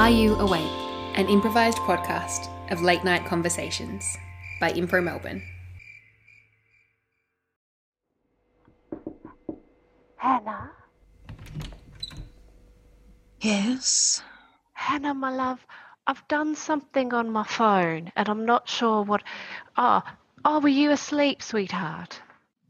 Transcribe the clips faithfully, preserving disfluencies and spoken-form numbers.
Are You Awake? An improvised podcast of late night conversations by Impro Melbourne. Hannah? Yes? Hannah, my love, I've done something on my phone and I'm not sure what... Oh, oh, were you asleep, sweetheart?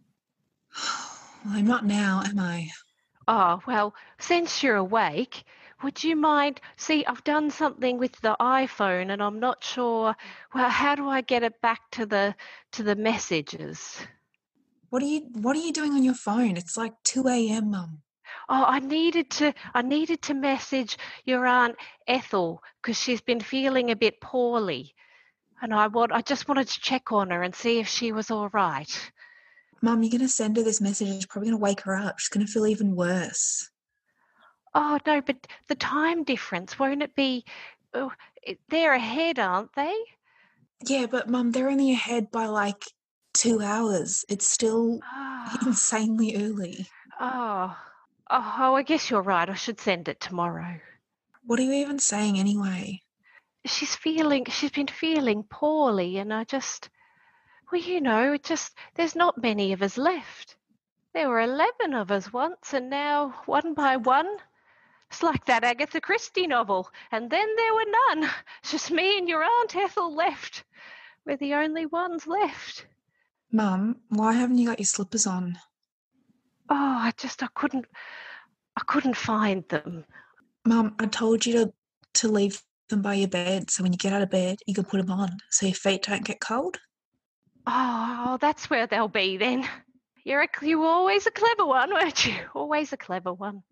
Well, I'm not now, am I? Oh, well, since you're awake, would you mind... See, I've done something with the iPhone and I'm not sure... Well, how do I get it back to the to the messages? What are you What are you doing on your phone? It's like two a.m, Mum. Oh, I needed to I needed to message your Aunt Ethel because she's been feeling a bit poorly. And I want I just wanted to check on her and see if she was all right. Mum, you're going to send her this message. It's probably going to wake her up. She's going to feel even worse. Oh, no, but the time difference, won't it be... Oh, they're ahead, aren't they? Yeah, but Mum, they're only ahead by like two hours. It's still Oh, insanely early. oh, oh, I guess you're right. I should send it tomorrow. What are you even saying anyway? She's feeling, she's been feeling poorly and I just... Well, you know, it just... There's not many of us left. There were eleven of us once and now one by one... It's like that Agatha Christie novel. And then there were none. It's just me and your Aunt Ethel left. We're the only ones left. Mum, why haven't you got your slippers on? Oh, I just, I couldn't, I couldn't find them. Mum, I told you to, to leave them by your bed so when you get out of bed, you can put them on so your feet don't get cold. Oh, that's where they'll be then. You're, a, you were always a clever one, weren't you? Always a clever one.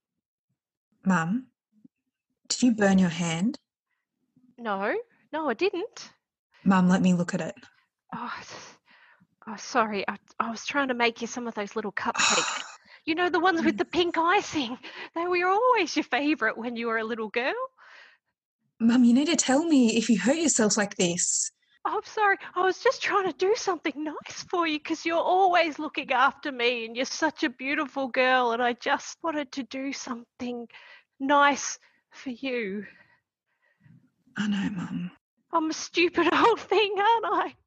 Mum, did you burn your hand? No, no, I didn't. Mum, let me look at it. Oh, oh sorry. I, I was trying to make you some of those little cupcakes. You know, the ones with the pink icing. They were always your favourite when you were a little girl. Mum, you need to tell me if you hurt yourself like this. Oh, I'm sorry. I was just trying to do something nice for you because you're always looking after me and you're such a beautiful girl and I just wanted to do something nice for you. I know, Mum. I'm a stupid old thing, aren't I?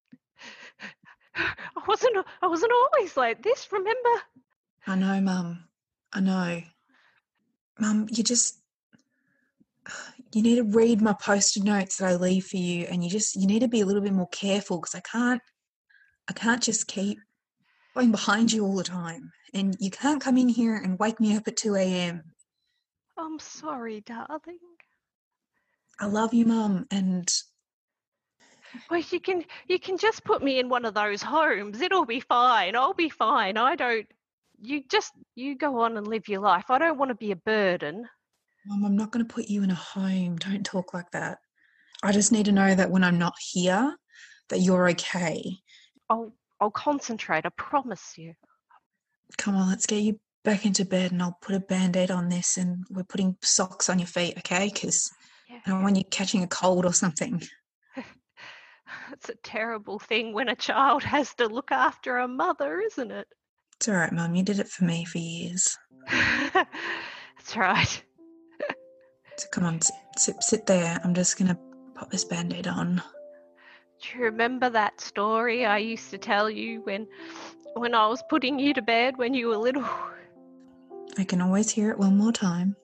I wasn't I wasn't always like this, remember? I know, Mum. I know. Mum, you just... You need to read my post-it notes that I leave for you and you just... You need to be a little bit more careful because I can't... I can't just keep going behind you all the time. And you can't come in here and wake me up at two a.m. I'm sorry, darling. I love you, Mum, and... Well, you can you can just put me in one of those homes. It'll be fine. I'll be fine. I don't... You just... You go on and live your life. I don't want to be a burden. Mum, I'm not going to put you in a home. Don't talk like that. I just need to know that when I'm not here, that you're okay. I'll I'll concentrate. I promise you. Come on, let's get you back into bed and I'll put a Band-Aid on this and we're putting socks on your feet, okay? Because Yeah. I don't want you catching a cold or something. It's a terrible thing when a child has to look after a mother, isn't it? It's all right, Mum. You did it for me for years. That's right. So come on, sit, sit, sit there. I'm just going to pop this Band-Aid on. Do you remember that story I used to tell you when when I was putting you to bed when you were little? I can always hear it one more time.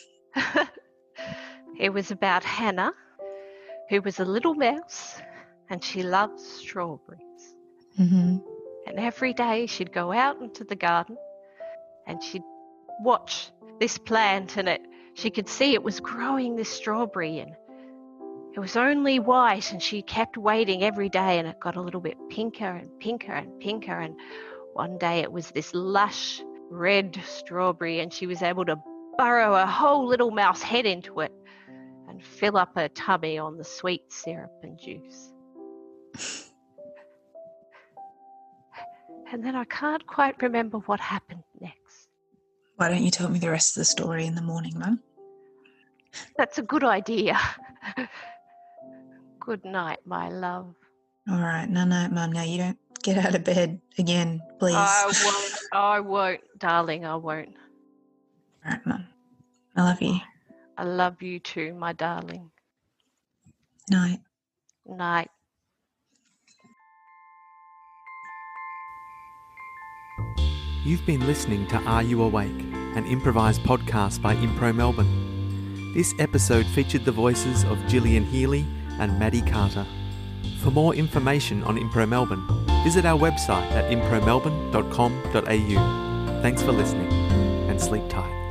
It was about Hannah, who was a little mouse, and she loved strawberries. Mm-hmm. And every day she'd go out into the garden and she'd watch this plant and it she could see it was growing this strawberry and it was only white and she kept waiting every day and it got a little bit pinker and pinker and pinker and one day it was this lush red strawberry and she was able to burrow a whole little mouse head into it and fill up her tummy on the sweet syrup and juice. And then I can't quite remember what happened next. Why don't you tell me the rest of the story in the morning, Mum? That's a good idea. Good night, my love. All right. No, no, Mum. Now you don't get out of bed again, please. I won't. I won't, darling. I won't. All right, Mum. I love you. I love you too, my darling. Night. Night. You've been listening to Are You Awake, an improvised podcast by Impro Melbourne. This episode featured the voices of Gillian Healy and Maddie Carter. For more information on Impro Melbourne, visit our website at impro melbourne dot com dot a u. Thanks for listening, and sleep tight.